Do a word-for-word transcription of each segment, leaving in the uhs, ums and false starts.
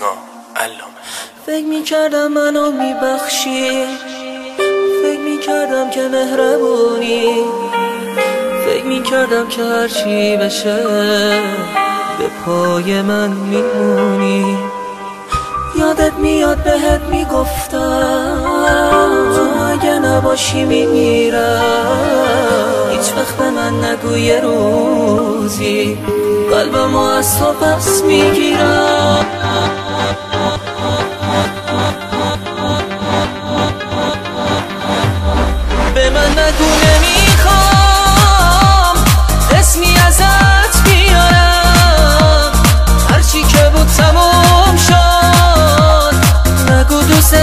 نگاه علامه. فکر میکردم منو میبخشی، فکر میکردم که مهربونی، فکر میکردم که هرچی بشه به پای من میمونی. یادت میاد بهت میگفتم تو اگه نباشی میمیرم. هیچ وقت به من نگو یه روزی قلبمو از تو پس میگیرم. به من نگو نمیخوام اسمی ازت بیارم، هرچی که بود تموم شد. نگو دوست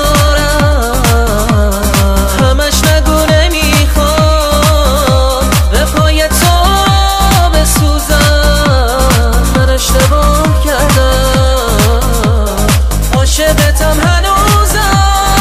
ندارم، همش نگو نمیخوام به پای تو بسوزم. من اشتباه کردم، عاشقتم هنوزم.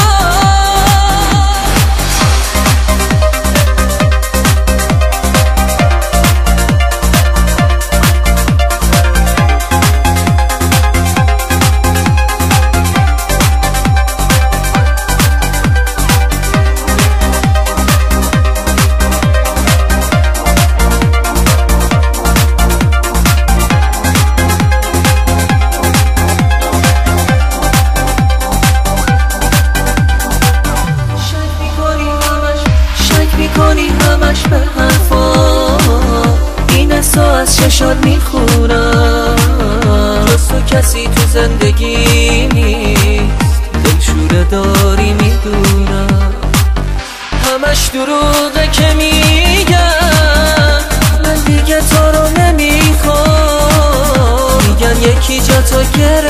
کنی همش به حرفا، این احسا از چشات میخونم. جز تو کسی تو زندگی نیست، دلشوره داری میدونم. همش دروغه که میگن، من دیگه تو رو نمیخوام. میگن یکی جا تو گرفت